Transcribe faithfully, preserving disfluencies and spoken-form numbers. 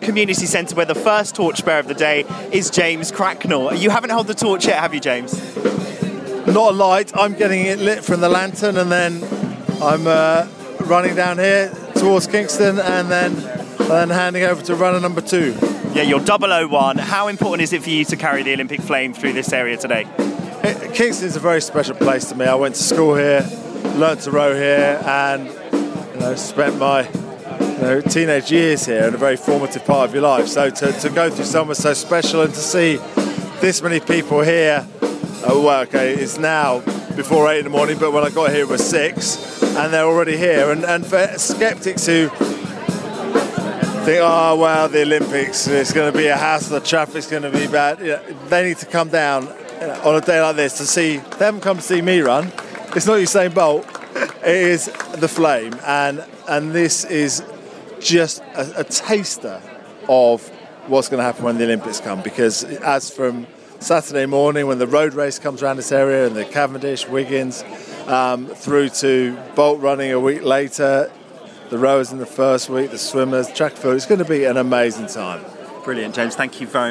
community centre where the first torchbearer of the day is James Cracknell. You haven't held the torch yet, have you, James? Not a light. I'm getting it lit from the lantern, and then I'm uh, running down here towards Kingston, and then, and then handing over to runner number two. Yeah, you're double oh one. How important is it for you to carry the Olympic flame through this area today? Kingston is a very special place to me. I went to school here, learnt to row here, and you know, spent my you know, teenage years here in a very formative part of your life. So to, to go through somewhere so special and to see this many people here, oh, well, okay, it's now before eight in the morning, but when I got here it was six, and they're already here. And, and for sceptics who think, oh, well, the Olympics, it's going to be a hassle, the traffic's going to be bad, you know, they need to come down you know, on a day like this to see them come to see me run. It's not Usain Bolt, it is the flame, and and this is just a, a taster of what's going to happen when the Olympics come, because as from Saturday morning when the road race comes around this area and the Cavendish, Wiggins, um, through to Bolt running a week later, the rowers in the first week, the swimmers, track and field, it's going to be an amazing time. Brilliant, James. Thank you very much.